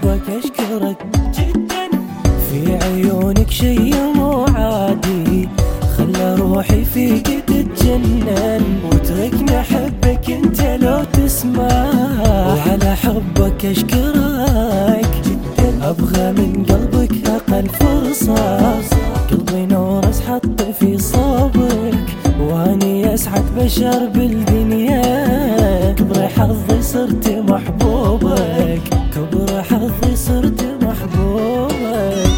حبك أشكرك جدا، في عيونك شي مو عادي خلى روحي فيك تتجنن، وتركني أحبك انت لو تسمع، وعلى حبك أشكرك جدا، أبغى من قلبك أقل فرصة، قلبي نورس حط في صوبك، واني أسعد بشر بالدنيا، كبر حظي صرت محبوبك، كبر حظي صرت محبوبك.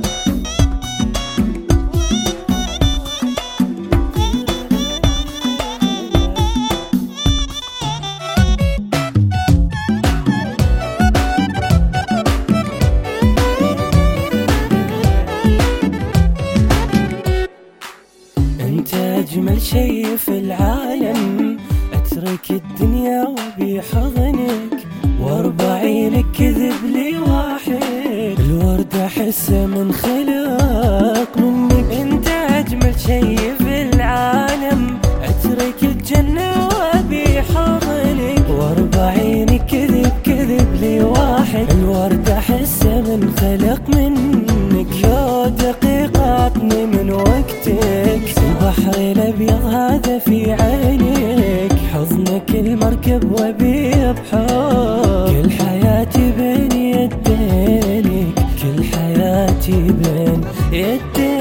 انت اجمل شي في العالم، اترك الدنيا وابي حضنك، واربع عينك كذب لي واحد، الورد احسه من خلق منك، انت اجمل شي في العالم، اترك الجنة وابي حضنك، واربع عينك كذب لي واحد، الورد احسه من خلق منك، لو دقيقة عطني من وقتك، البحر الابيض هذا في عينك، حضنك المركب وابي بحور، كل حياتي بين يدينك، كل حياتي بين يدينك.